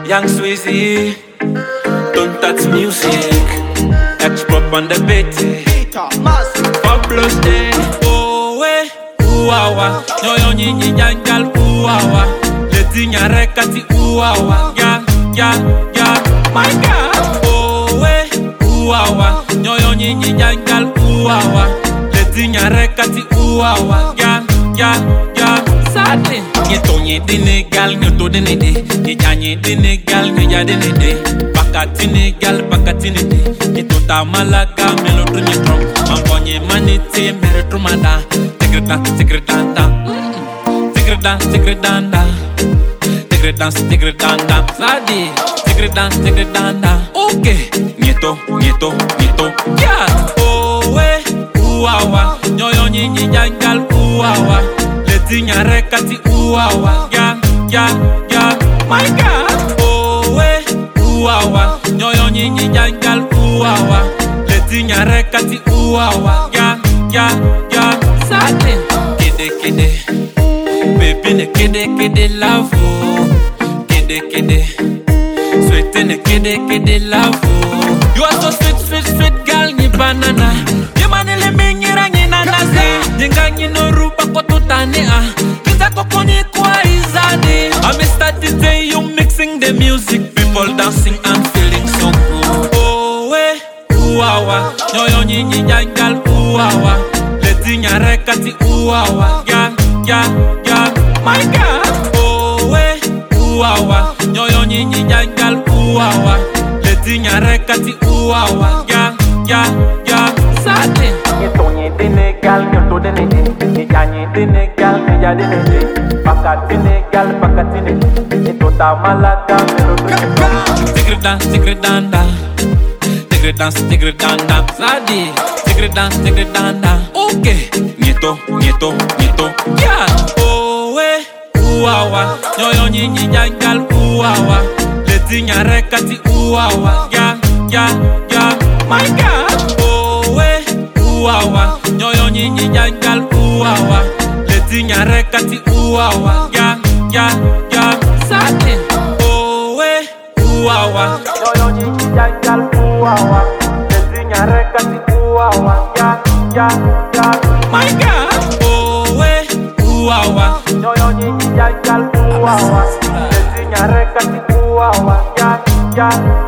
Young Sweezy, don't touch music. X-Pop on the beat. Pablo Stay. Oh we, uwawa. Nyoyo nyinyi jangal uwawa. Leti nyarekati uwawa. Ya, my God. Oh we, uwawa. Nyoyo nyinyi jangal uwawa. Leti nyarekati uwawa. Ya. Sadly, nye dinegal, nyoto denede. Nye dinegal, nyoya denede. Bakatinede. Nye tota malaga, melodru nye drum. Mambonye manite, mere trumada. Tigredan. Tigredanda. Sadly, tigredanda. Okay, nyeto. Yeah. Oh we, uwawa. Nyoyo nyinyi jangal uwawa. Leti nyarekati uwawa. Ya, my God. Oh we, uwawa. Nyoyo nyinyi jangal uwawa. Leti nyarekati uwawa. Ya. Sadly, kede. Baby ne kede love. Kede. Sweet ne kede love. You are so sweet girl ni banana. Yemanele mingira nyina naze. Nyinga no rupa kotutane ah. Kita kokoni kwa izade. I'm starting day you mixing the music. People dancing and feeling so good. Oh we, uwawa. Nyoyo nyinyi jangal uwawa. Leti nyarekati uwawa. Ya, my God. Oh we, uwawa. Nyoyo nyinyi jangal uwawa. Leti nyarekati uwawa. Ya. Sadly, nye dinegal, nyoto denede. Nye dinegal, nyoya denede. Bakatinede. Nye tota malaga, melodru nye drum. Tigredanda. Sadly, tigredanda. Okay, nyeto. Yeah. Oh we, uwawa. Nyoyo nyinyi jangal uwawa. Leti nyarekati uwawa. Ya, my God. Oh we, uwawa. Nyoyo nyinyi jangal uwawa. Leti nyarekati uwawa. Ya. Sadly, oh we, uwawa. Nyoyo nyinyi jangal uwawa. Leti nyarekati uwawa. Ya. My God. Oh we, uwawa. Nyoyo nyinyi jangal uwawa. Leti nyarekati uwawa. Ya.